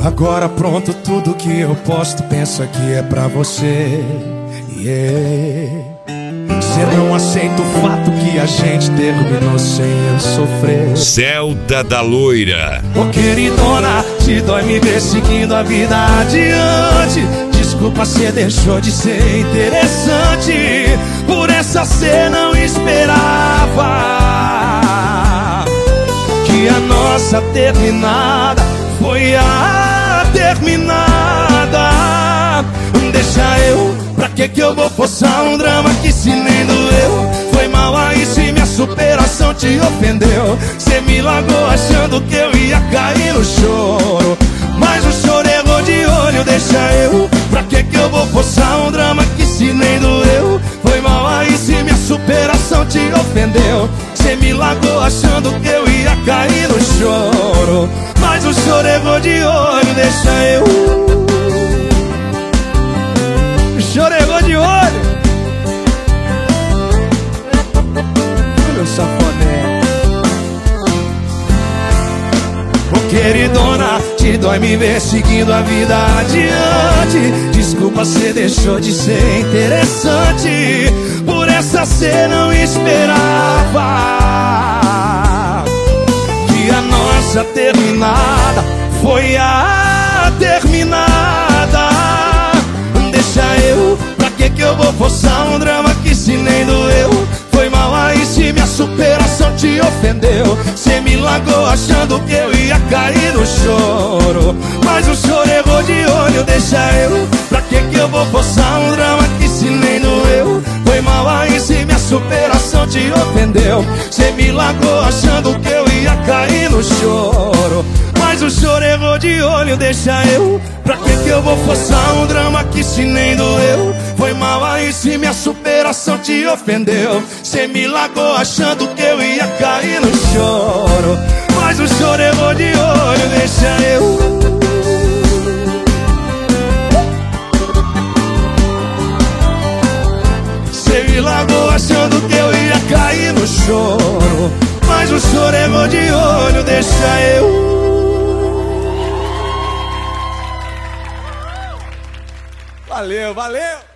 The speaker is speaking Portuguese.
Agora pronto, tudo que eu posto, pensa que é pra você. Cê não aceita o fato que a gente terminou sem eu sofrer. Zelda da Loira. Ô queridona, te dói me ver seguindo a vida adiante. Desculpa, cê deixou de ser interessante. Por essa cê não esperava que a nossa terminada foi a terminada. Deixa eu, pra que eu vou forçar um drama que se nem doeu? Foi mal aí se minha superação te ofendeu. Cê me largou achando que eu ia cair no choro, mas o choro errou de olho. Deixa eu, pra que eu vou forçar um drama que se nem doeu? Foi mal aí se minha superação te ofendeu. Cê me largou achando que eu ia cair no choro, mas o choro errou de olho. Deixa eu, o choro errou de olho. Meu safoné. Ô queridona, te dói me ver seguindo a vida adiante. Desculpa, cê deixou de ser interessante. Por essa cê não esperava que a nossa terminada foi a terminada. Deixa eu, pra que eu vou forçar um drama que se nem doeu? Foi mal aí se minha superação te ofendeu. Cê me largou achando que eu ia cair no choro, mas o choro errou de olho. Deixa eu, pra que eu vou forçar um drama que se nem doeu? Foi mal aí se minha superação te ofendeu. Cê me largou achando que eu ia cair no choro, mas o choro errou de olho. Deixa eu, pra que eu vou forçar um drama que se nem doeu? Foi mal aí se minha superação te ofendeu. Cê me largou achando que eu ia cair no choro, mas o choro errou de olho. Deixa eu, cê me largou achando que eu ia cair no choro, mas o choro errou de olho. Deixa eu. Valeu, valeu!